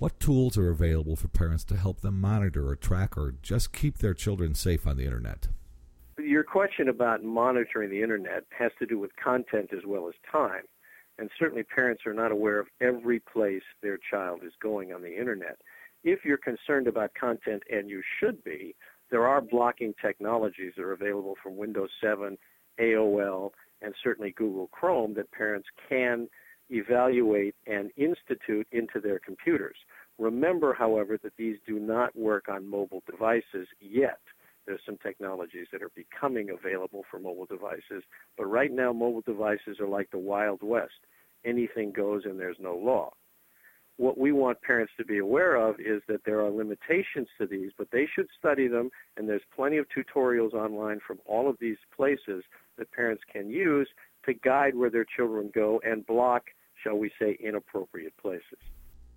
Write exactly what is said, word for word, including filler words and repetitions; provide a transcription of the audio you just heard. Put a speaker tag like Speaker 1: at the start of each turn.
Speaker 1: What tools are available for parents to help them monitor or track or just keep their children safe on the Internet?
Speaker 2: Your question about monitoring the Internet has to do with content as well as time. And certainly parents are not aware of every place their child is going on the Internet. If you're concerned about content, and you should be, there are blocking technologies that are available from Windows seven, A O L, and certainly Google Chrome that parents can evaluate and institute into their computers. Remember, however, that these do not work on mobile devices yet. There's some technologies that are becoming available for mobile devices, but right now mobile devices are like the Wild West. Anything goes and there's no law. What we want parents to be aware of is that there are limitations to these, but they should study them, and there's plenty of tutorials online from all of these places that parents can use to guide where their children go and block, shall we say, inappropriate places.